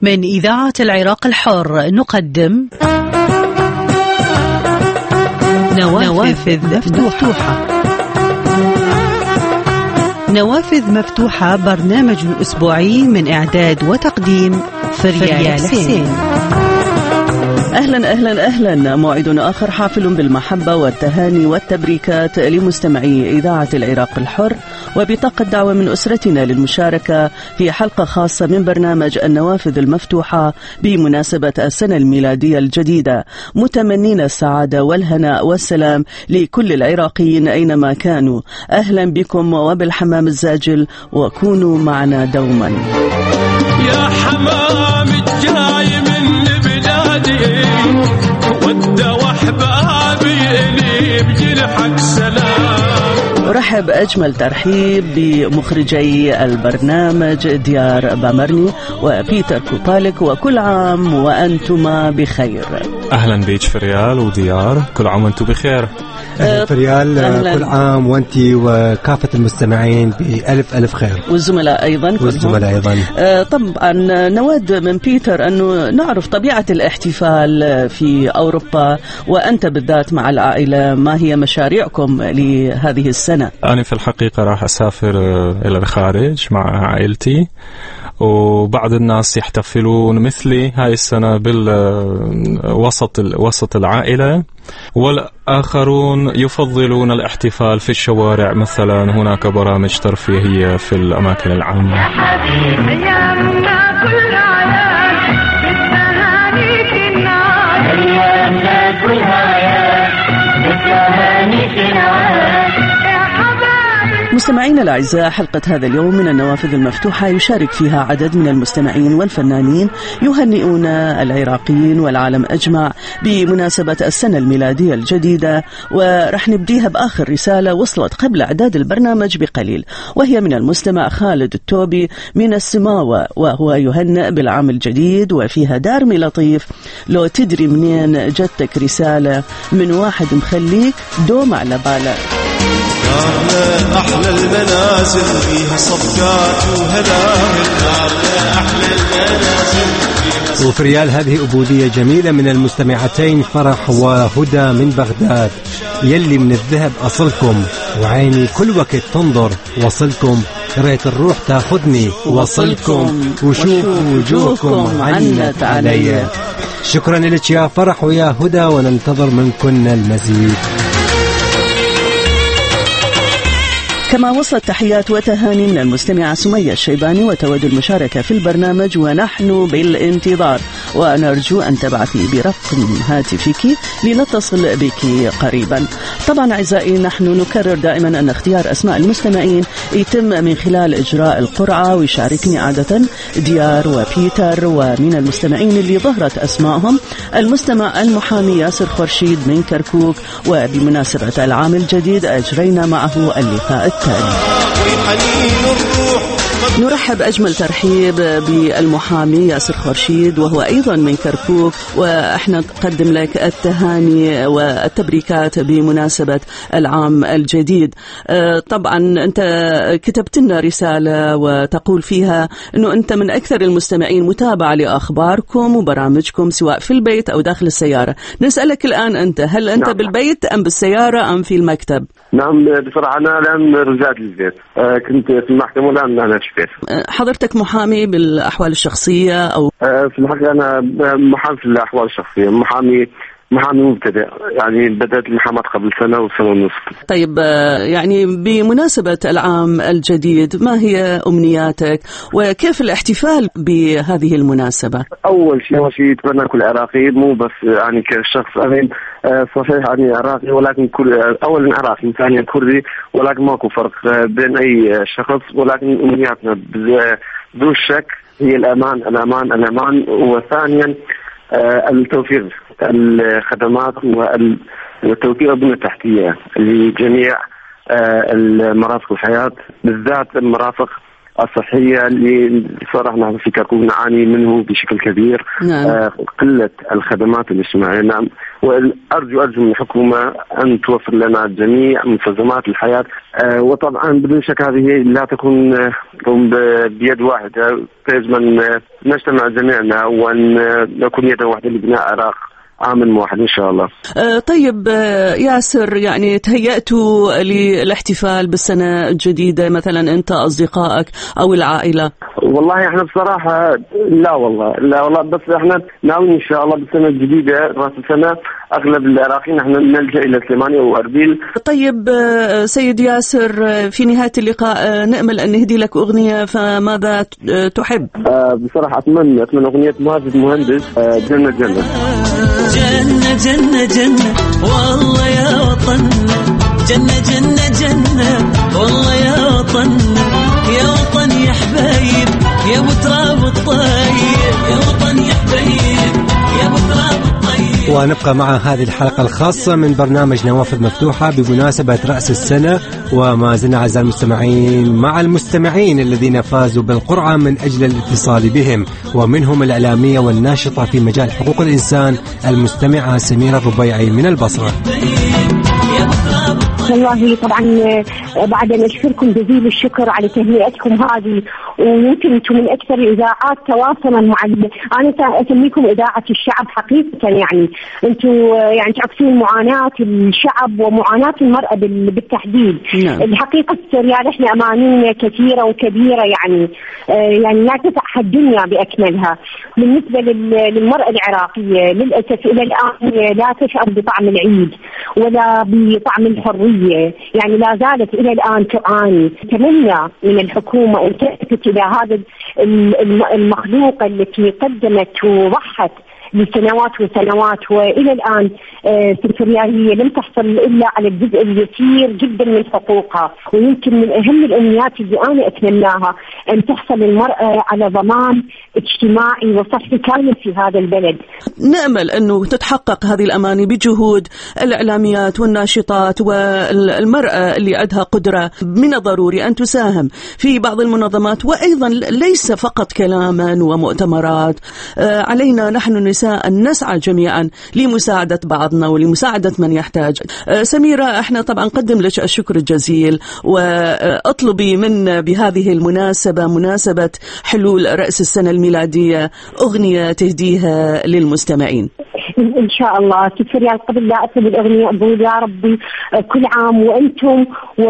من إذاعة العراق الحر نقدم نوافذ مفتوحة. نوافذ مفتوحة برنامج أسبوعي من إعداد وتقديم فريال حسين. أهلا أهلا أهلا، موعد آخر حافل بالمحبة والتهاني والتبريكات لمستمعي إذاعة العراق الحر، وبطاقة دعوة من أسرتنا للمشاركة في حلقة خاصة من برنامج النوافذ المفتوحة بمناسبة السنة الميلادية الجديدة، متمنين السعادة والهناء والسلام لكل العراقيين أينما كانوا. أهلا بكم وبالحمام الزاجل، وكونوا معنا دوما. يا حمام الجاي من بلادي ود وحبابي إلي بجرحك سلام. أرحب أجمل ترحيب بمخرجي البرنامج ديار بامرني وبيتر كوبالك، وكل عام وأنتما بخير. أهلا بيك فريال وديار، كل عام وأنتم بخير. فريال كل عام وأنتي وكافة المستمعين بألف ألف خير، والزملاء أيضا. طبعا نود من بيتر أنه نعرف طبيعة الاحتفال في أوروبا، وأنت بالذات مع العائلة، ما هي مشاريعكم لهذه السنة؟ أنا في الحقيقة راح أسافر إلى الخارج مع عائلتي، وبعض الناس يحتفلون مثلي هاي السنة بالوسط العائلة، والآخرون يفضلون الاحتفال في الشوارع. مثلا هناك برامج ترفيهية في الأماكن العامة. مستمعينا الأعزاء، حلقة هذا اليوم من النوافذ المفتوحة يشارك فيها عدد من المستمعين والفنانين يهنئون العراقيين والعالم أجمع بمناسبة السنة الميلادية الجديدة، ورح نبديها بآخر رسالة وصلت قبل إعداد البرنامج بقليل، وهي من المستمع خالد التوبي من السماوة، وهو يهنئ بالعام الجديد وفيها دارمي لطيف. لو تدري منين جتك رسالة من واحد مخليك دوم على بالك. دارنا أحلى المنازل فيها صفقات وهلاهل، دارنا أحلى المنازل. وفريال هذه أبوذية جميلة من المستمعتين فرح وهدى من بغداد. يلي من الذهب أصلكم، وعيني كل وقت تنظر وصلكم، ريت الروح تاخذني وصلكم، وشوفوا وجوهكم عنت علي. شكرا لك يا فرح ويا هدى، وننتظر منكن المزيد. كما وصلت تحيات وتهاني من المستمعة سمية الشيباني وتود المشاركة في البرنامج، ونحن بالانتظار، ونرجو أن تبعثي برقم هاتفك لنتصل بك قريبا. طبعا أعزائي، نحن نكرر دائما أن اختيار أسماء المستمعين يتم من خلال إجراء القرعة، ويشاركني عادة ديار وبيتر. ومن المستمعين اللي ظهرت أسمائهم المستمع المحامي ياسر خورشيد من كركوك، وبمناسبة العام الجديد أجرينا معه اللقاء التالي. نرحب أجمل ترحيب بالمحامي ياسر خورشيد، وهو أيضا من كركوك، وإحنا نقدم لك التهاني والتبريكات بمناسبة العام الجديد. طبعا أنت كتبت لنا رسالة وتقول فيها أنه أنت من أكثر المستمعين متابعة لأخباركم وبرامجكم سواء في البيت أو داخل السيارة. نسألك الآن أنت، هل أنت بالبيت أم بالسيارة أم في المكتب؟ نعم، بصراحة أنا الآن رجعت للبيت، كنت في المحكمة والآن أنا في البيت. حضرتك محامي بالأحوال الشخصية أو؟ في الحقيقة أنا محامي في الأحوال الشخصية، محامي مبتدئ، يعني بدأت المحاماة قبل سنة وسنة ونصف. طيب، يعني بمناسبة العام الجديد ما هي أمنياتك وكيف الاحتفال بهذه المناسبة؟ أول شيء أتمنى كل عراقي، مو بس يعني كشخص أمين صحيح يعني عراقي، ولكن أولا عراقي، ثانيا كردي، ولكن ماكو فرق بين أي شخص، ولكن أمنياتنا بدون شك هي الأمان، وثانيا التوفير الخدمات والتوفير البنية التحتية لجميع المرافق الحياة، بالذات المرافق الصحية اللي صراحة نحن في كركوك نعاني منه بشكل كبير. نعم. قلة الخدمات الاجتماعية. نعم، وأرجو من الحكومة أن توفر لنا جميع مستلزمات الحياة. وطبعا بدون شك هذه لا تكون بيد واحدة، يجب أن نجتمع جميعنا وأن نكون يدا واحدة لبناء عراق عام واحد إن شاء الله. طيب ياسر، يعني تهيأتوا للاحتفال بالسنة الجديدة مثلا أنت أصدقائك أو العائلة؟ والله احنا بصراحة لا والله بس احنا ناويين ان شاء الله بالسنة الجديدة راس السنة اغلب العراقيين احنا نلجأ الى سليمانية واربيل. طيب سيد ياسر، في نهاية اللقاء نأمل ان نهدي لك اغنية، فماذا تحب؟ بصراحة اتمنى اغنية ماجد مهندس، جنة جنة. جنة جنة جنة والله يا وطن، جنة جنة جنة والله يا وطن، يا وطن يا حبايب يا ابو تراب الطيب، يا وطن يا حبايب يا ابو تراب الطيب. ونبقى مع هذه الحلقة الخاصة من برنامج نوافذ مفتوحة بمناسبة رأس السنة، وما زلنا أعزائي المستمعين مع المستمعين الذين فازوا بالقرعة من أجل الاتصال بهم، ومنهم الإعلامية والناشطة في مجال حقوق الإنسان المستمعة سميرة الربيعي من البصرة. والله طبعا بعد أن أشكركم جزيل الشكر على تهنئتكم هذه، ويمكن أنتم من أكثر الإذاعات تواصلا مع أنا أسميكم إذاعة الشعب حقيقة. يعني أنتم يعني تعكسون معاناة الشعب ومعاناة المرأة بالتحديد. الحقيقة السوريال إحنا أمانينا كثيرة وكبيرة، يعني لا تسع الدنيا بأكملها. بالنسبة للمرأة العراقية للأسف إلى الآن لا تشعر بطعم العيد ولا بطعم الحرية، يعني لا زالت إلى الآن تعاني. نتمنى من الحكومة أن تلتفت إلى هذا المخلوقة التي قدمت وضحت لسنوات وسنوات، وإلى الآن سوريا هي لم تحصل إلا على الجزء اليسير جدا من حقوقها. ويمكن من أهم الأمنيات اللي أنا أتمناها أن تحصل المرأة على ضمان اجتماعي وصحي كامل في هذا البلد. نأمل أنه تتحقق هذه الأماني بجهود الإعلاميات والناشطات، والمرأة اللي عندها قدرة من الضروري أن تساهم في بعض المنظمات، وأيضا ليس فقط كلاما ومؤتمرات. علينا نحن النساء أن نسعى جميعا لمساعدة بعضنا ولمساعدة من يحتاج. سميرة، احنا طبعا نقدم لك الشكر الجزيل، واطلبي من بهذه المناسبة، مناسبة حلول رأس السنة الميلادية، أغنية تهديها للمستمعين. إن شاء الله. سوريا قبل لا أطلب الأغنية أقول يا ربي كل عام وأنتم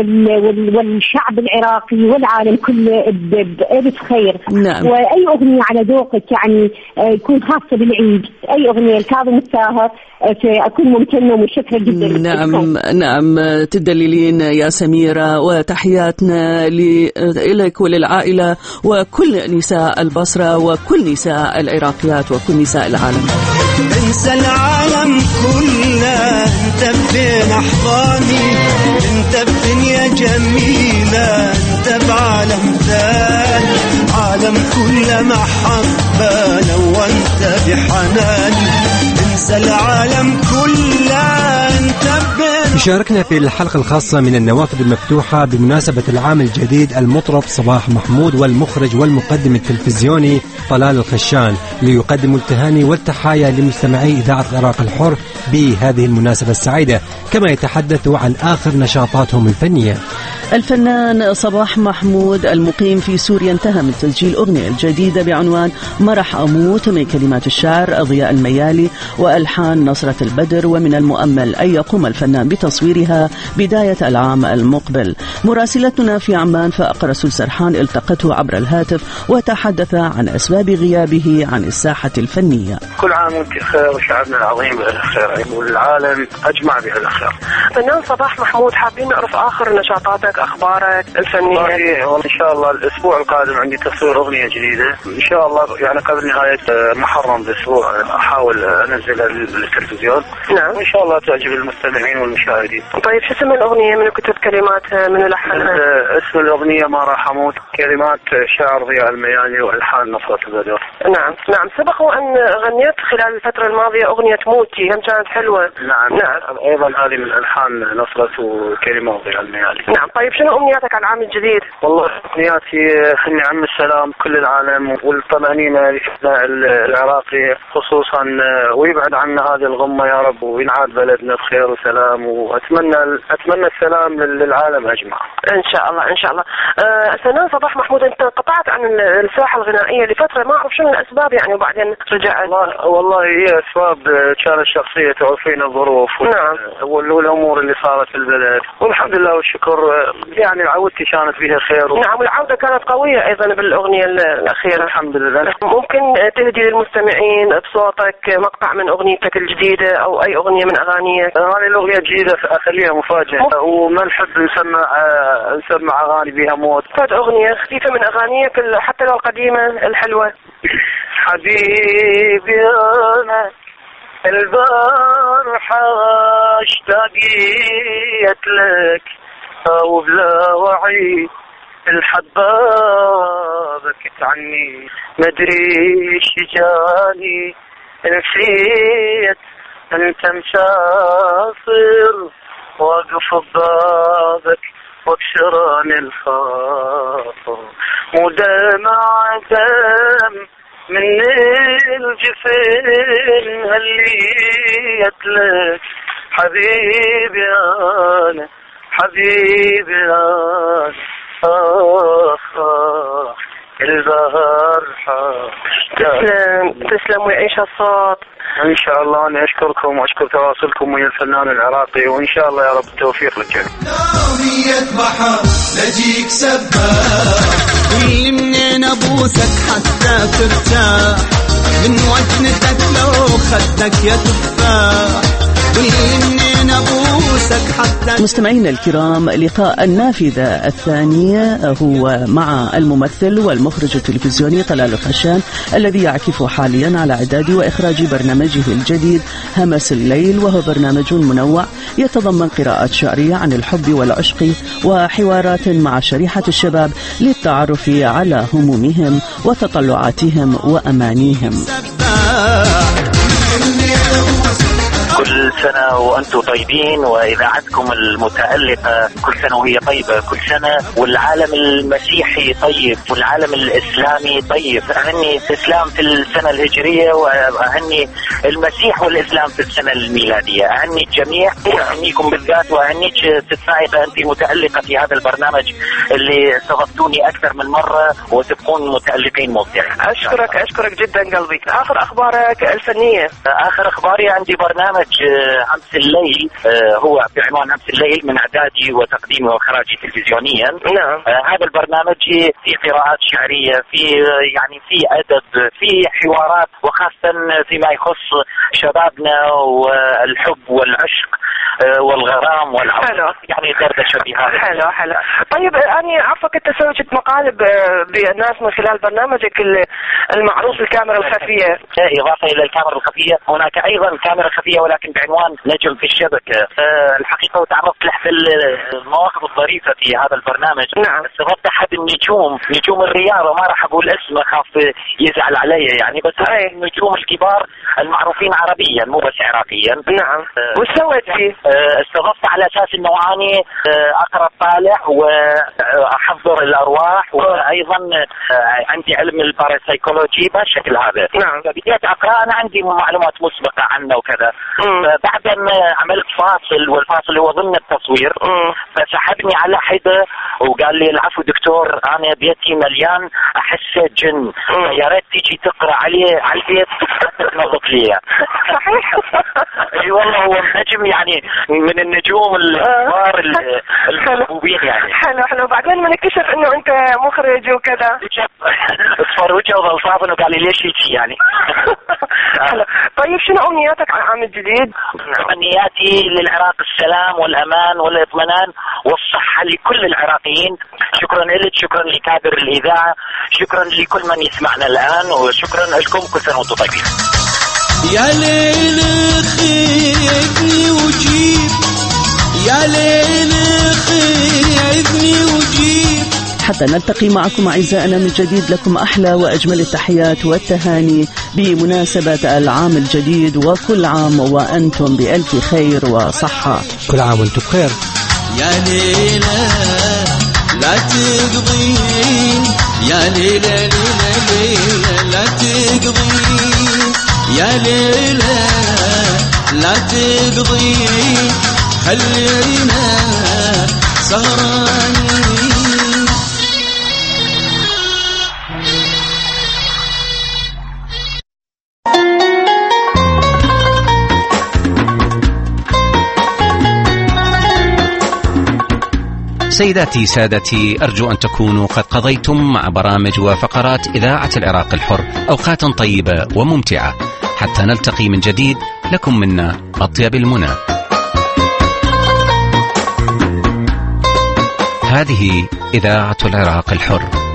والشعب العراقي والعالم كله بألف خير. نعم. وأي أغنية على ذوقك يعني يكون خاصة بالعيد، أي أغنية الكاظم الساهر أكون ممتنة ومشكرة جدا. نعم تدللين يا سميرة، وتحياتنا لك وللعائلة وكل نساء البصرة وكل نساء العراقيات وكل نساء العالم. انسى العالم كله، انت بين احضاني، انت بدنيا جميلة، انت بعالم ثاني، عالم كله محبة لو انت بحناني، انسى العالم كله انت بين. شاركنا في الحلقة الخاصة من النوافذ المفتوحة بمناسبة العام الجديد المطرب صباح محمود والمخرج والمقدم التلفزيوني طلال الخشان، ليقدموا التهاني والتحايا لمستمعي إذاعة العراق الحر بهذه المناسبة السعيدة، كما يتحدثوا عن آخر نشاطاتهم الفنية. الفنان صباح محمود المقيم في سوريا انتهى من تسجيل أغنية جديدة بعنوان مرح أموت من كلمات الشاعر ضياء الميالي وألحان نصرة البدر، ومن المؤمل أن يقوم الفنان بتصويرها بداية العام المقبل. مراسلتنا في عمان فأقر رسول سرحان التقته عبر الهاتف وتحدث عن أسباب غيابه عن الساحة الفنية. كل عام وانت بخير وشعبنا العظيم بالخير والعالم أجمع بالخير. فنان صباح محمود، حابين نعرف آخر نشاطاتك، أخبارك الفنية. والله إن شاء الله الأسبوع القادم عندي تصوير أغنية جديدة إن شاء الله، يعني قبل نهاية محرم بأسبوع أحاول أنزلها للتلفزيون. نعم. وإن شاء الله تعجب المستمعين والمشاهدين. طيب شو اسم الأغنية؟ من كتب كلماتها من لحنها؟ اسم الأغنية مارا حمود، كلمات شاعر ضياء الميالي والحان نصرة البدر. نعم سبق وأن غنيت خلال الفترة الماضية أغنية موتي، هم كانت حلوة. نعم أيضا هذه من ألحان نصرة وكلمات ضياء الميالي. نعم. طيب شنو أمنياتك على العام الجديد؟ والله أمنياتي خلني عم السلام كل العالم والطمأنينة للشعب العراقي خصوصا، ويبعد عنا هذه الغمة يا رب، وينعاد بلدنا بخير وسلام، وأتمنى السلام للعالم أجمع إن شاء الله. سنان صباح محمود، أنت انقطعت عن الساحة الغنائية لفترة، ما أعرف شنو الأسباب يعني، وبعدين رجعت. والله هي أسباب كانت شخصية، تعرفين الظروف. نعم. والأمور اللي صارت في البلد، والحمد لله والشكر يعني عودتي كانت فيها خير. نعم، والعودة كانت قوية أيضا بالأغنية الأخيرة. الحمد لله. ممكن تهدي للمستمعين بصوتك مقطع من أغنيتك الجديدة أو أي أغنية من أغانيك؟ هذه الأغنية جديدة أخليها مفاجأة، وما نحب نسمع أغاني بها موت. فات أغنية خفيفة من أغانيك حتى لو القديمة الحلوة. حبيبي أنا البارحة اشتاقيت لك وبلا وعي الحبة بكت عني، مدري شجاني نسيت انت مسافر، واقف ببابك واكسران الخاطر، مو دمع دم من الجفن هليت لك حبيبي أنا البارحة. تسلم ويعيش الصوت. إن شاء الله. أنا أشكركم وأشكر تواصلكم ويا الفنان العراقي، وإن شاء الله يا رب التوفيق للجميع. ناوية بحر لجيك سباح، كل منين أبوسك حتى ترتاح، من وجنتك لو خدك يا تفاح، كل منين أبوسك حتى. مستمعينا الكرام، لقاء النافذة الثانية هو مع الممثل والمخرج التلفزيوني طلال الخشان، الذي يعكف حاليا على إعداد وإخراج برنامجه الجديد همس الليل، وهو برنامج منوع يتضمن قراءات شعرية عن الحب والعشق وحوارات مع شريحة الشباب للتعرف على همومهم وتطلعاتهم وأمانيهم. كل سنة وأنتم طيبين، وإذاعتكم المتألقة كل سنة وهي طيبة، كل سنة والعالم المسيحي طيب والعالم الإسلامي طيب. أهني الإسلام في السنة الهجرية، وأهني المسيح والإسلام في السنة الميلادية. أهني الجميع وأهنيكم بالذات، وأهنيك ست فائقة أنت متألقة في هذا البرنامج اللي استضفتوني أكثر من مرة، وتبقون متألقين مبدعين. أشكرك جدا قلبي. آخر أخبارك الفنية؟ آخر أخباري عندي برنامج أمس الليل، هو بعنوان أمس الليل، من إعدادي وتقديمي وإخراجي تلفزيونيا. نعم. هذا البرنامج في قراءات شعرية، في أدب، في حوارات، وخاصة فيما يخص شبابنا والحب والعشق والغرام والعطف، يعني دردشة بهذا. حلو. طيب أنا عارفك أنت سويت مقالب بالناس من خلال برنامجك المعروف الكاميرا الخفية. إضافة إلى الكاميرا الخفية هناك أيضا كاميرا خفية، ولكن بعنوان نجم في الشبكة. الحقيقة وتعرضت لأحد المواقف الظريفة في هذا البرنامج. نعم. استضفت أحد نجوم الرياضة، ما راح أقول اسمه خاف يزعل علي يعني، بس النجوم الكبار المعروفين عربيا مو بس عراقيا. نعم. وش سويت فيه؟ استضفت على أساس إنه أني أقرأ طالع وأحضر الأرواح، وأيضا عندي علم الباراسايكولوجي بهالشكل هذا. نعم. فبديت أقرأ، أنا عندي معلومات مسبقة عنه وكذا. بعد أن عملت فاصل، والفاصل هو ضمن التصوير، فسحبني على حدة وقال لي العفو دكتور، أنا بيتي مليان أحسه جن، يا ريت تيجي تقرأ عليه على البيت تنظف لي. صحيح. اي والله هو نجم يعني من النجوم الكبار المحبوبين يعني. حلو. بعدين ما نكتشف انه انت مخرج وكذا، اصفر وجهه وظل صافن وقال لي ليش هيك يعني. طيب شنو امنياتك على العام الجديد؟ امنياتي للعراق السلام والامان والاطمئنان والصحه لكل العراقيين. شكرا لك، شكرا لكادر الاذاعه، شكرا لكل من يسمعنا الان، وشكرا لكم. كل سنه وانتم طيبين. يا ليل خيبني وجيب، يا ليل خذني وجيب. حتى نلتقي معكم أعزائنا من جديد، لكم أحلى وأجمل التحيات والتهاني بمناسبة العام الجديد، وكل عام وأنتم بألف خير وصحة. كل عام وأنتم بخير. يا ليلى لا تقضين، يا ليلى ليلى ليلى لا تقضين، يا ليلى لا تقضين، خلينا سهرانين. سيداتي سادتي، أرجو أن تكونوا قد قضيتم مع برامج وفقرات إذاعة العراق الحر أوقاتا طيبة وممتعة. حتى نلتقي من جديد، لكم منا أطيب المنى. هذه إذاعة العراق الحر.